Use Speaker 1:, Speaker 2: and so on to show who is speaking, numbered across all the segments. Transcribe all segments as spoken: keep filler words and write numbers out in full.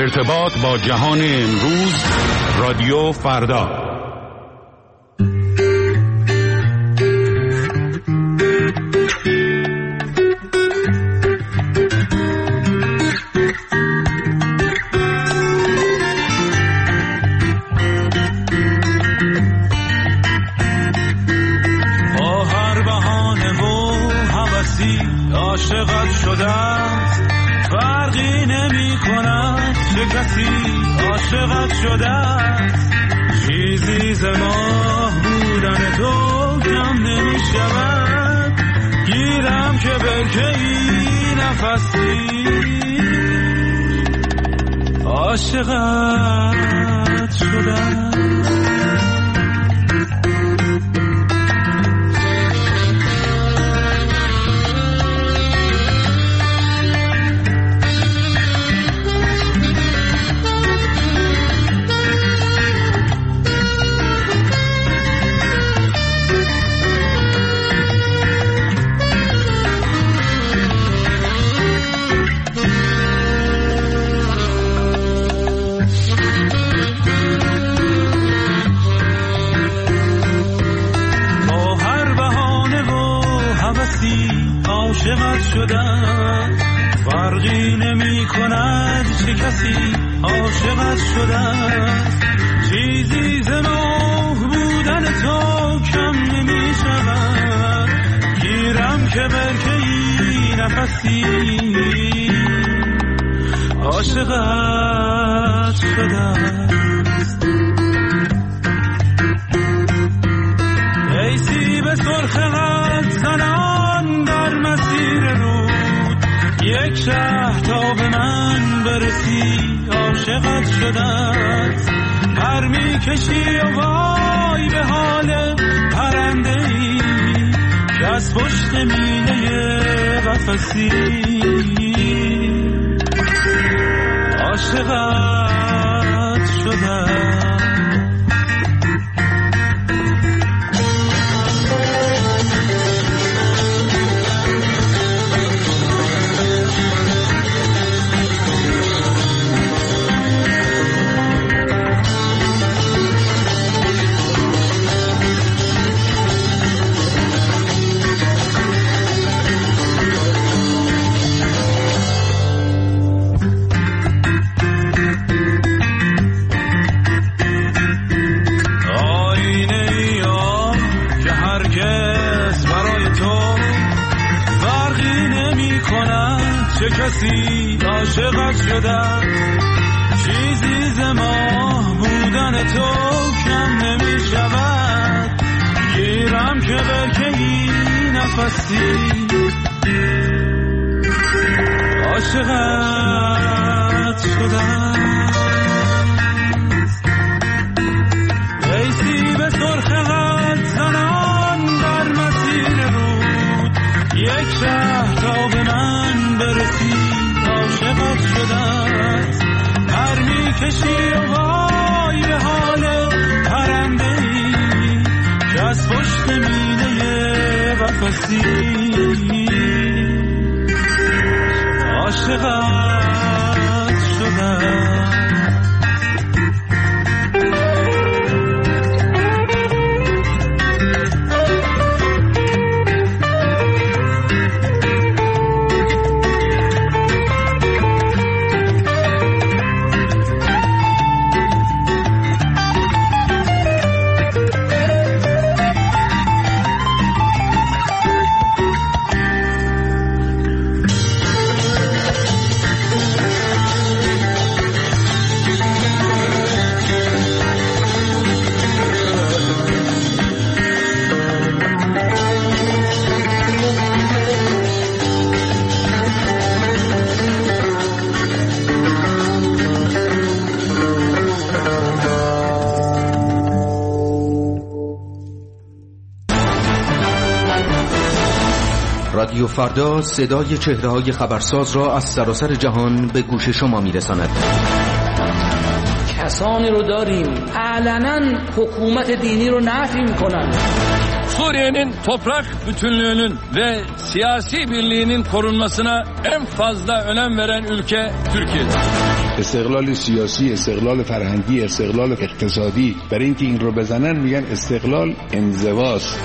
Speaker 1: ارتباط با جهان امروز، رادیو فردا.
Speaker 2: عاشقت شدم فرقی نمی کند چه کسی عاشقت شدم، چیزی ز ماه بودن تو کم نمی شود، گیرم که برکه ای نفسی عاشقت شدم. عاشقت شدم فرقی نمی کند چه کسی عاشقت شدم، چیزی ز ماه بودن تو کم نمی شود، گیرم که برکه ای نفسی عاشقت شدم. ای سیب سرخ قد زنان در مسیر رود، یک شه تا به من برسی عاشقت شدت، پر می کشی و وای به حال پرنده ای که از پشت مینه قفسی عاشقت شدت. چه کسی عاشقت شدم، چیزی ز ماه بودن تو کم نمی شود، گیرم که برکه ای نفسی عاشقت شدم. ای سیب سرخ قد زنان در مسیر رود، یک شه تا به من برسی عاشقت شدت، پر می کشی و وای به حال پرنده ای که از پشت مینه قفسی عاشقت شدت.
Speaker 3: رادیو فردا صدای چهره‌های خبرساز را از سراسر جهان به گوش شما می‌رساند.
Speaker 4: کسانی رو داریم علنا حکومت دینی رو نفی می‌کنن.
Speaker 5: Suriye'nin toprak bütünlüğünün ve siyasi birliğinin korunmasına en fazla önem veren ülke Türkiye'dir.
Speaker 6: استقلال سیاسی، استقلال فرهنگی، استقلال اقتصادی. برای اینکه این رو بزنن میگن استقلال انزواست.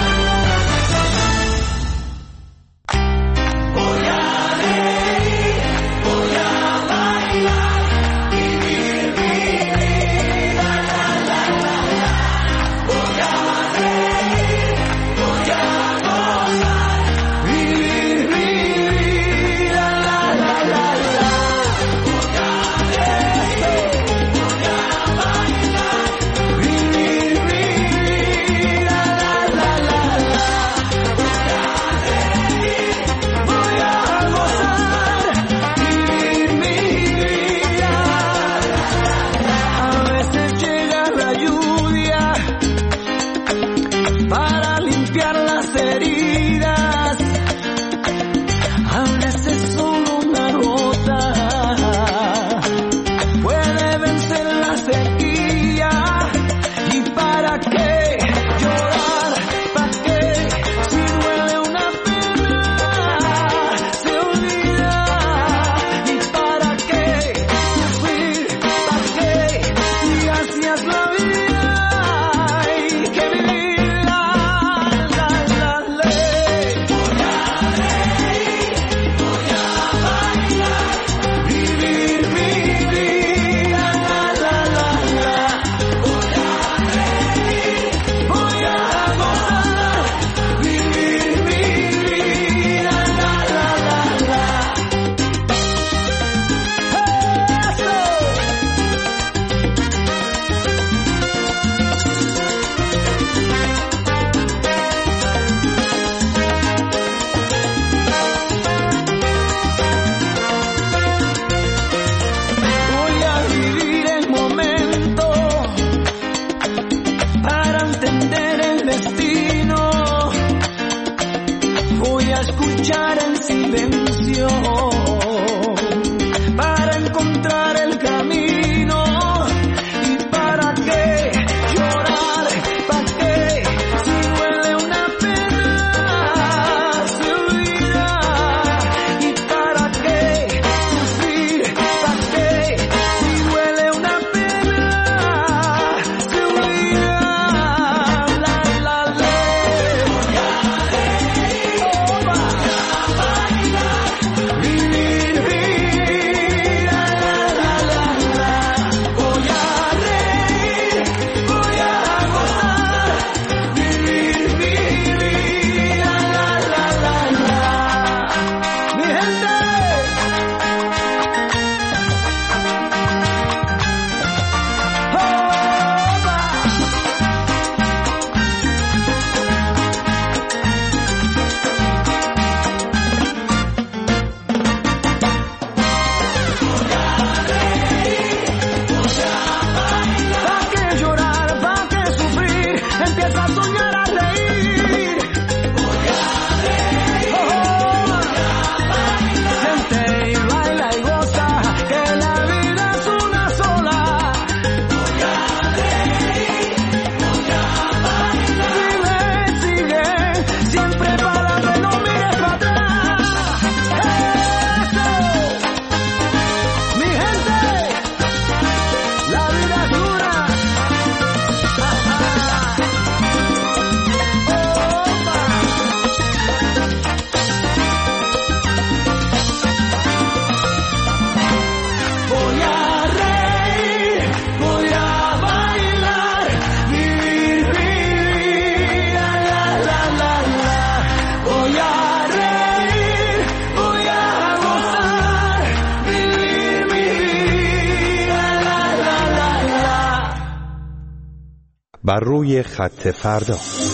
Speaker 7: بر روی خط فردا.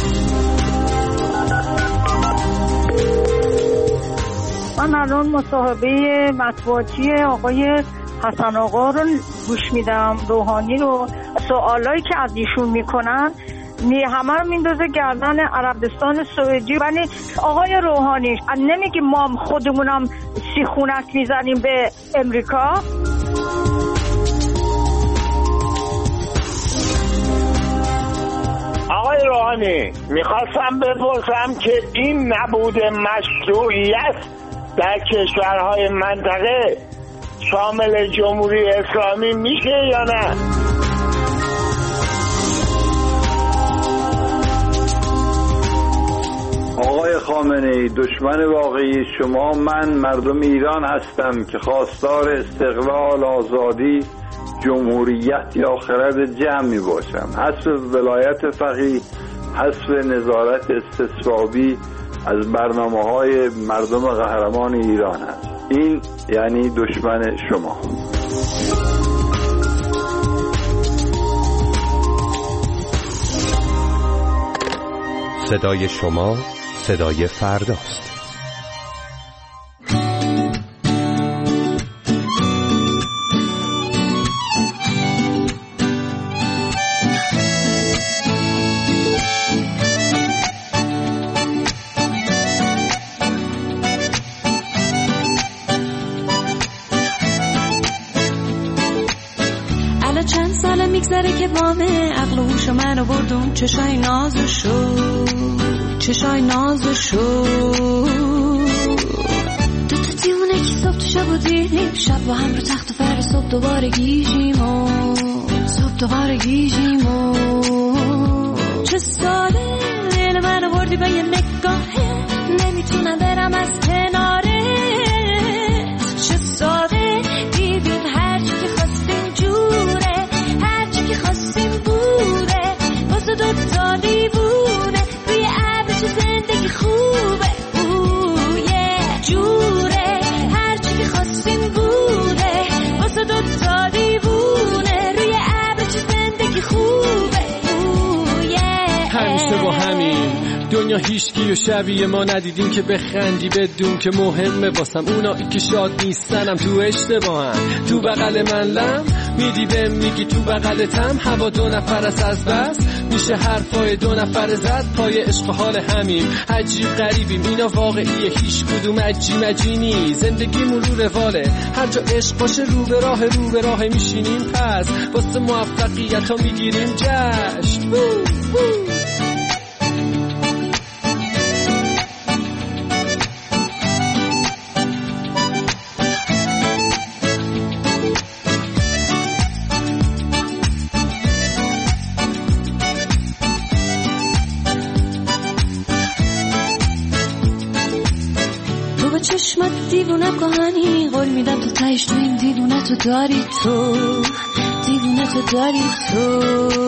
Speaker 8: من الان مصاحبه مطبوعاتی آقای حسن آقا رو گوش میدم، روحانی رو. سوالایی که از ایشون میکنن می همه رو میندازه گردن عربستان سعودی. ولی آقای روحانی نمیگی ما خودمونم سیخونک میزنیم به امریکا؟
Speaker 9: آقای روحانی میخواستم بپرسم که این نبود مشروعیت در کشورهای منطقه شامل جمهوری اسلامی میشه یا نه؟
Speaker 10: آقای خامنه‌ای، دشمن واقعی شما من مردم ایران هستم که خواستار استقلال، آزادی، جمهوریت یا خرد جمع می باشم. حذف ولایت فقیه، حذف نظارت استصوابی از برنامه‌های مردم قهرمان ایران است. این یعنی دشمن شما.
Speaker 7: صدای شما صدای فرداست.
Speaker 11: الان چند ساله میگذره که وامه عقل و هوش منو بردون چشای نازشو چشای نازشو دو تا دیونه که صبح تو شب و دیدیم شب با هم رو تخت و فر صبح دوباره گیجیم و صبح دوباره گیجیم و چه ساله دل منو بردی به یه نگاهه نمیتونم برم از کناره چه ساده دیدیم هرچی که خواستیم جوره هرچی که خواستیم بوده واسه دوتا دیوونه روی عبر چه زندگی خوبه اوه جوره هرچی که خواستیم بوده واسه دوتا دیوونه روی عبر چه زندگی خوبه اوه
Speaker 2: همیشه با همین دنیا هیچکی و شبیه ما ندیدیم که بخندی بدون که مهمه واسم اونایی که شاد نیستنم تو اشتباهم تو بغل من لم میدی بهم میگی تو بغلتم هوا دو نفر است از بس میشه حرفای دو نفر زد پای عشق حال همین عجیب غریبیم اینا واقعیه هیچ کدوم عجیب مجینی زندگیمون رو رواله هر جا عشق باشه رو به راه رو به راه میشینیم پس واسه موفقیت ها میگیریم جشن بو بو.
Speaker 11: چشمت دیوونه کهانی قول میدم تو تایش تو این دیوونه تو داری تو دیوونه تو داری تو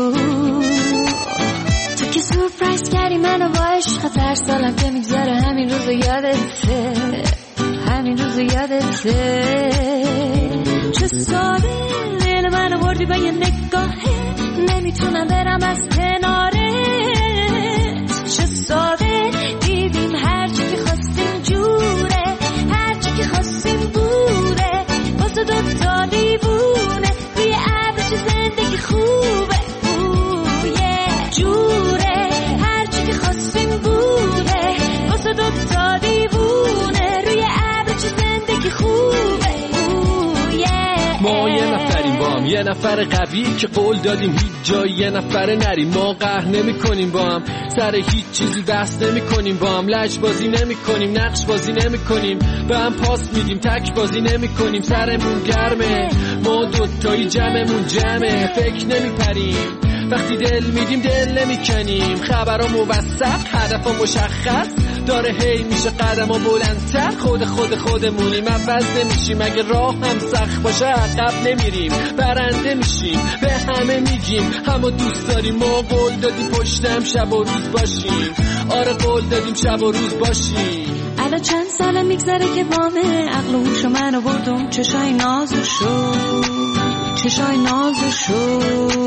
Speaker 11: تو که سورپرایز کردی منو با عشقت هر سالم که میگذره همین روز یادته همین روز یادته چه ساده دل منو بردی با یه نگاهه نمیتونم برم از کناره چه ساده دیدیم هرچی که خواستیم جوره هرچی که خواستیم بوده واسه دوتا دیوونه روی عبر چه زندگی خوبه اوه جوره هرچی که خواستیم بوده واسه دوتا دیوونه روی عبر چه زندگی خوبه اوه
Speaker 2: ما یه نفریم با هم یه نفر قوی که قول دادیم هیچ جایی یه نفر نریم ما قهر نمی کنیم با هم سر هیچ چیزی بحث نمی کنیم با هم لج بازی نمی کنیم نقش بازی نمی کنیم به هم پاس میدیم تک بازی نمی کنیم سرمون گرمه ما دوتایی جمعمون جمعه فکر نمی پریم وقتی دل میدیم دل نمی کنیم خبرها موثق هدفها مشخص داره هی میشه قدم ها بلندتر خود خود خودمونیم عوض نمیشیم اگه راه هم سخت باشه عقب نمیریم برنده میشیم به همه میگیم همه دوست داریم ما قول دادیم پشتم شب و روز باشیم آره قول دادیم شب و روز باشیم
Speaker 11: الان چند ساله میگذره که وامه عقل و هوش منو بردم چشای نازشو چشای نازشو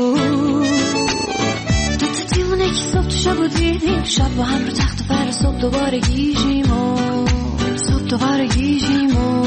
Speaker 11: دو تا دیوونه که صبح تو شب و دیدیم شب با هم رو تخت و فر صبح دوباره گیجیم و صبح دوباره گیجیم و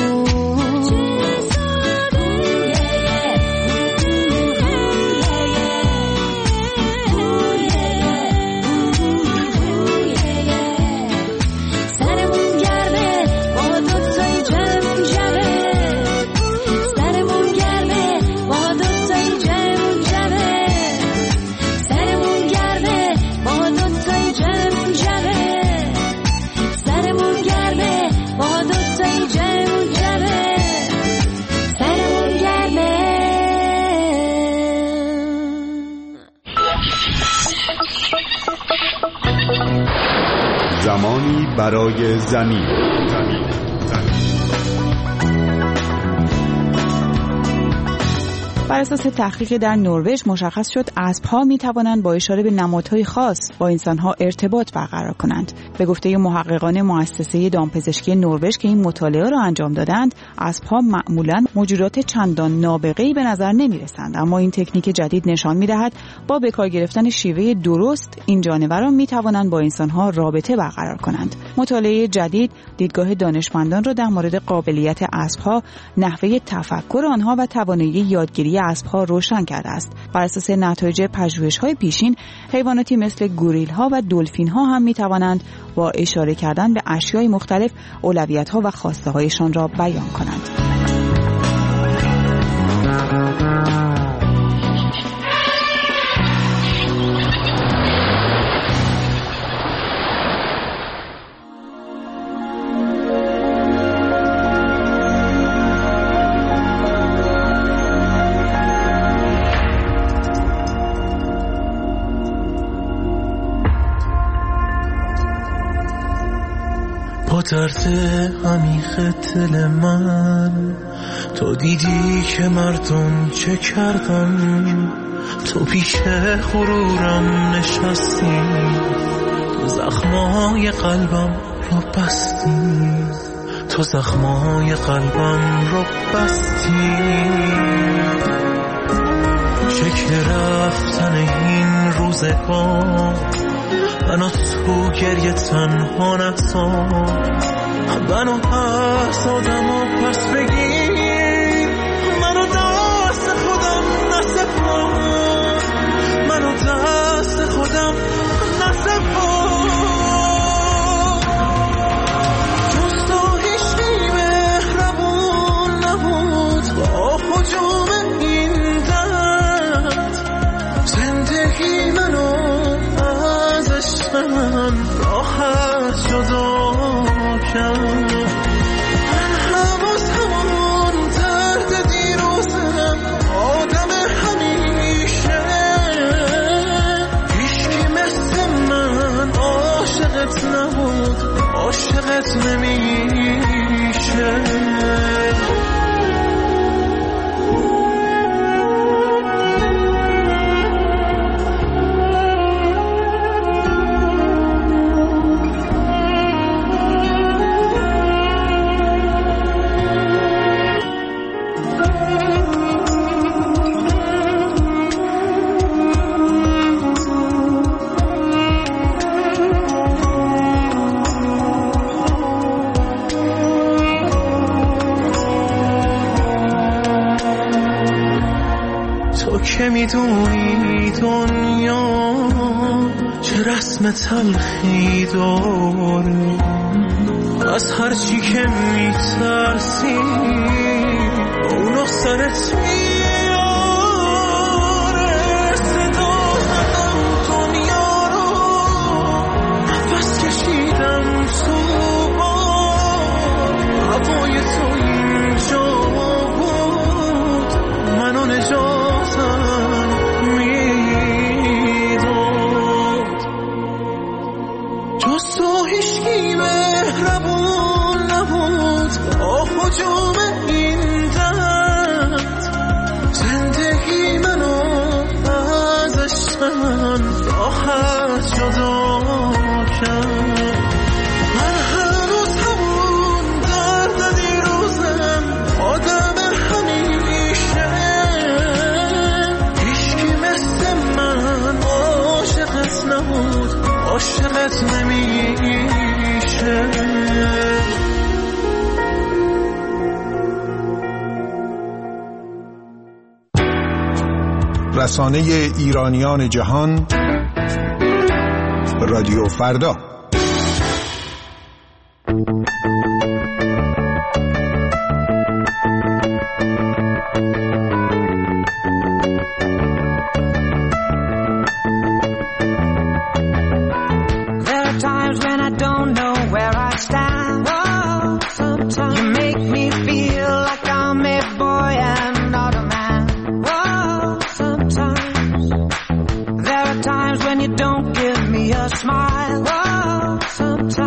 Speaker 12: سرمون گرمه با دوتایی جمع جمع
Speaker 1: زمانی برای زمین. زمین.
Speaker 12: بر اساس تحقیق در نروژ مشخص شد اسب‌ها می‌توانند با اشاره به نمادهای خاص با انسان‌ها ارتباط برقرار کنند. به گفته محققان مؤسسه دامپزشکی نروژ که این مطالعه را انجام دادند، اسب‌ها معمولاً موجودات چندان نابغه‌ای به نظر نمی‌رسند، اما این تکنیک جدید نشان می‌دهد با به کار گرفتن شیوه درست این جانوران می‌توانند با انسان‌ها رابطه برقرار کنند. مطالعه جدید دیدگاه دانشمندان را در مورد قابلیت اسب‌ها، نحوه تفکر آنها و توانایی یادگیری اسب‌ها روشن کرده است. بر اساس نتایج پژوهش‌های پیشین، حیواناتی مثل گوریل‌ها و دلفین‌ها هم می‌توانند با اشاره کردن به اشیاء مختلف اولویت‌ها و خواسته‌هایشان را بیان کنند.
Speaker 13: درد عمیق دل من تو دیدی که مردم چه کردن، تو پیش غرورم نشستی، تو زخمای قلبم رو بستی، تو زخمای قلبم رو بستی. شکل رفتن این روزگار منو تو گریه تنها نذار، منو از آدم و پس بگیر، منو دست خودم نسپار، منو دست خودم نسپار. جز تو هیچی مهربون نبود با حجوم این درد، زندگی منو من راحت جدا کرد. من حواس همون درد دیروزم، آدم همیشه، هیچکی مثل من عاشقت نبود، عاشقت نمیشه. که میدونی دنیا چه رسم تلخی داره، از هر چی که میترسی اونو سرت میاره. صدا زدم دنیا رو، نفس کشیدم تو باد، هوای تو اینجا بود، منو نجات حجوم این درد، زندگی منو ازش من راحت جدا کرد. من هنوز همون درد دیروزم، آدم همیشه، هیچکی مثل من عاشقت نبود، عاشقت نمیشه.
Speaker 14: رسانه ایرانیان جهان، رادیو فردا.
Speaker 15: When you don't give me a smile, oh, sometimes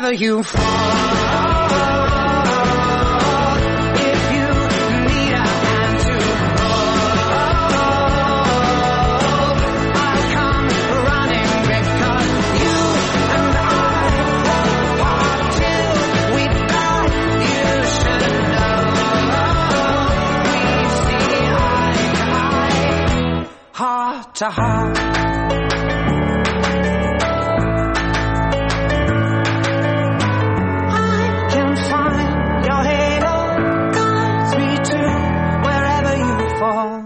Speaker 13: wherever you fall. To heart. I can find your halo, guides me to wherever you fall.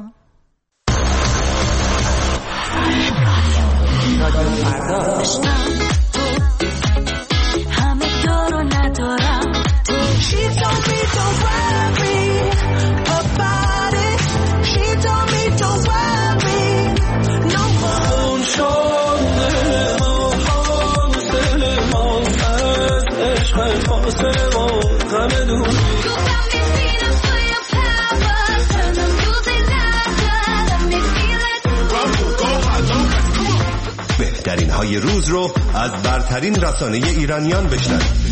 Speaker 13: همه دارو ندارم تو. She told me don't worry about it. She told me don't worry.
Speaker 15: بهترین های روز رو از برترین رسانه ایرانیان بشنوید.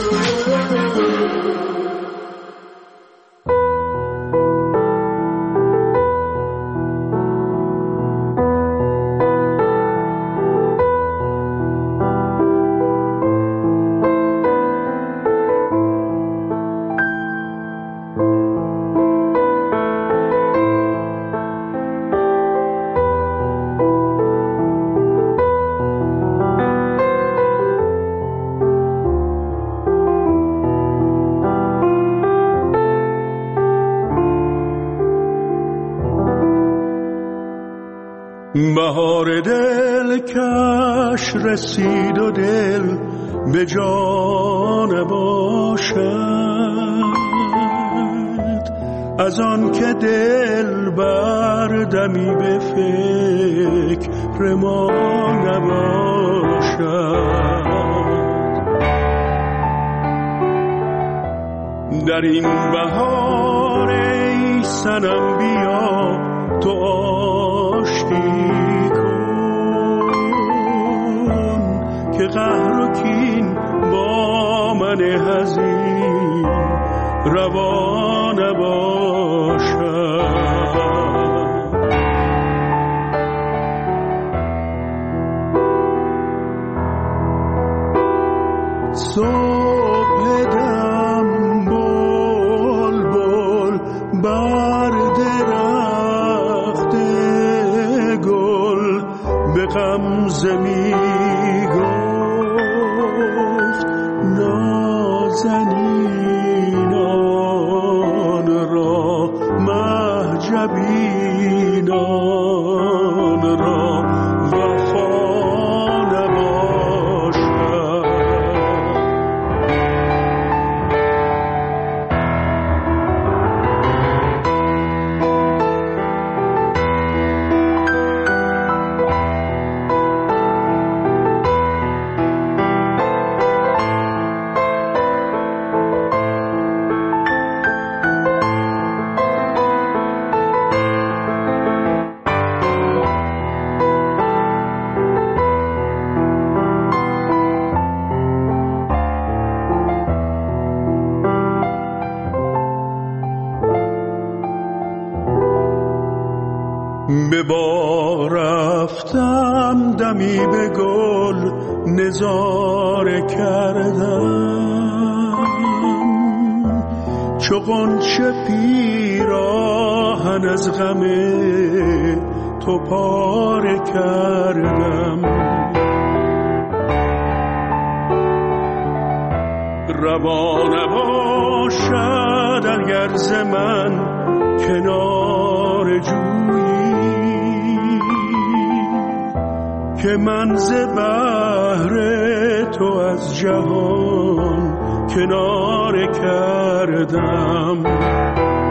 Speaker 16: بهار دل کش رسید و دل به جان باشد، از آن که دل بردمی به فکر ما نباشد. در این بهار ای صنم بیا تو آشتی کن که قهر و کین با من حزین روا نباشد. صبح دم بلبل بر درخت گل به غمزه می گفت نازنینان را مهجبینان را وفا نباشد. به بار رفتم دمی به گل نظاره کردم، چو غنچه پیراهن از غم تو پاره کردم. روا نباشد اگر ز من کنار جویی که من ز بحر تو از جهان کناره کردم.